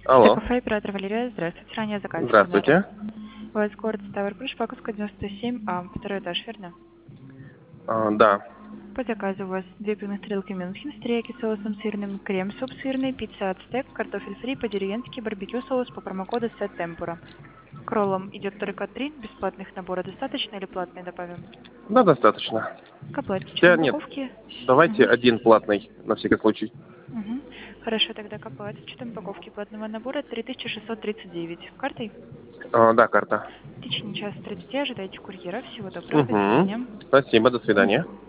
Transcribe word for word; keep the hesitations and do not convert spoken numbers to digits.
Алло. ТКФ, оператор Валерия. Здравствуйте. Ранее заказчик Народ. Здравствуйте. У вас город Ставрополь, Шпаковская, девяносто семь А, второй этаж, верно? А, да. По заказу у вас две пивных тарелки Мюнхен с терияки соусом сырным, крем-суп сырный, пицца ацтек, картофель фри по-деревенски, барбекю соус по промокоду сет темпура. К роллам идет только три бесплатных набора. Достаточно или платные добавим? Да, достаточно. К оплате с учетом Хотя нет, упаковки. давайте Мгм. один платный, на всякий случай. Мгм. Хорошо, тогда к оплате с учетом упаковки платного набора три тысячи шестьсот тридцать девять. Картой? А, да, карта. В течение часа тридцати ожидайте курьера. Всего доброго, до Угу. свидания. Спасибо, до свидания.